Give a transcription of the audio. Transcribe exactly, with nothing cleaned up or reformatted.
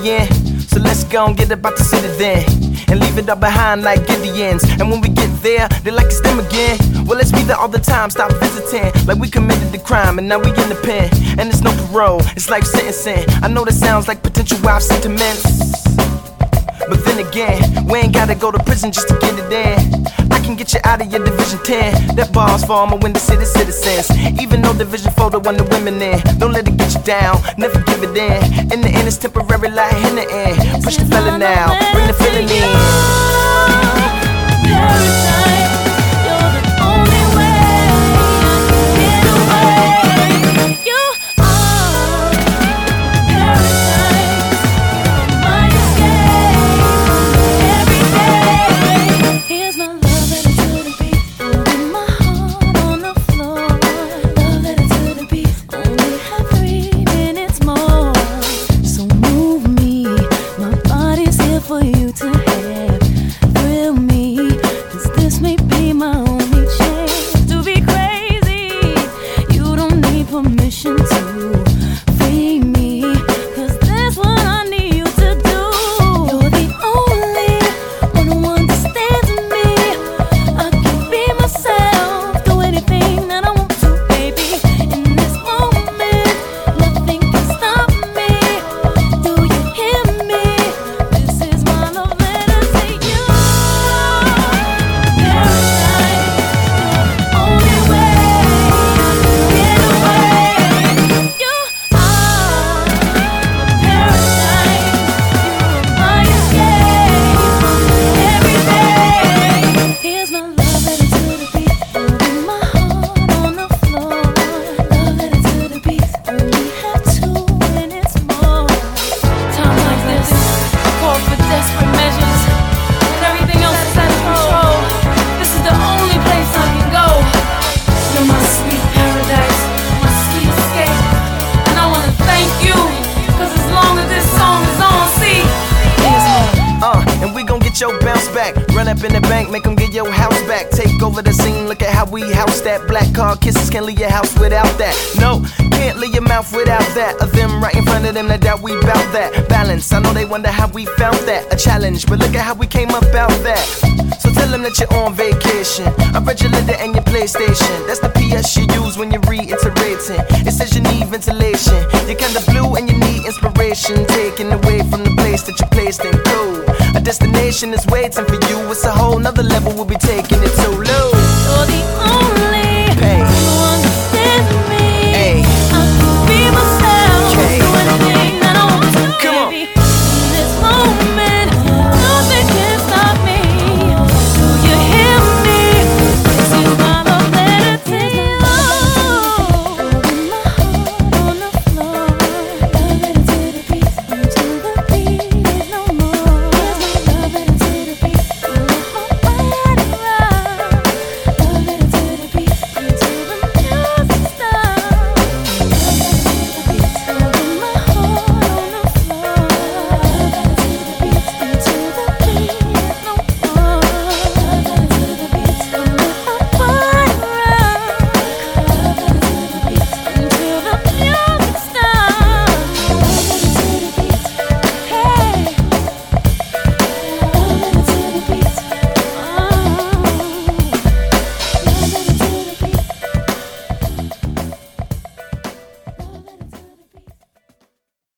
Indian. So let's go and get about the city then, and leave it all behind like Gideons. And when we get there, they like it's them again. Well, let's be there all the time, stop visiting like we committed the crime and now we in the pen. And it's no parole, it's life sentencing. I know that sounds like potential wife sentiments, but then again, we ain't gotta go to prison just to get it in. I can get you out of your Division ten. That bar's for all my Windy City citizens. Even though Division four the one the women in. Don't let it get you down, never give it in. In the end it's temporary like in the end. Push the fella now, bring the feeling in. Parasite, you're the only way I can get away. You are parasite, my escape every day. Here's my love letter to the beat, throwing my heart on the floor. Love letter to the beat, only have three minutes more. So move me, my body's here for you to have. Thrill me, 'cause this may be my only chance to be crazy. You don't need permission to free me, 'cause that's what I need you to do. You're the only one who understands me. I can be myself, do anything that I want to, baby. In this moment, nothing can stop me. Do you hear me? This is my love letter to you. Parasite, only way I can get away. You are parasite, you're my escape every day. Here's my love letter to the beat, throwing my heart on the floor. Love letter to the beat, only have two minutes more. Time like this, call for desperate measures. When everything else is out of control, this is the only place I can go. You're my sweet paradise, my sweet escape. And I wanna thank you, 'cause as long as this song is on, see, here's my Uh, and we gon' get your bounce back. Run up in the bank, make them get your house back. Take over the scene, look at how we house that. Black car kisses, can't leave your house without that. No, can't leave your mouth without that. Of them right in front of them, that doubt we bout that. Balance, I know they wonder how we found that. A challenge, but look at how we came about that. So tell them that you're on vacation. I read your letter and your PlayStation. That's the P S you use when you're reiterating. It says you need ventilation. You're kinda blue and you need inspiration. Taken away from the place that you placed in cool. A destination is waiting for you. It's a whole nother level we'll be taking it to.